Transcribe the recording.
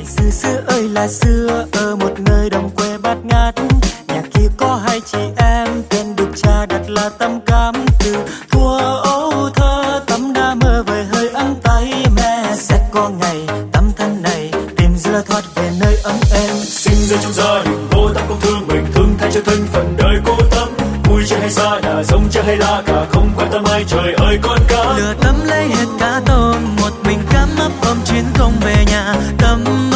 Xưa xưa ơi là xưa, ở một nơi đồng quê bát ngát, nhà kia có hai chị em, tên được cha đặt là Tâm Cam. Từ thuở ấu thơ Tâm đã mơ về hơi ấm tay mẹ, sẽ có ngày Tâm thân này tìm ra thoát về nơi ấm êm. Sinh ra trong gia đình cô Tâm cũng thương mình, thương thay cho thân phận đời cô Tâm. Vui chơi hay xa nhà, rông chơi hay la cả, không quan tâm ai trời ơi con cá. Lừa Tâm lấy hết cá tôm, một mình Cam ấp ôm chuyến không về nhà. Tâm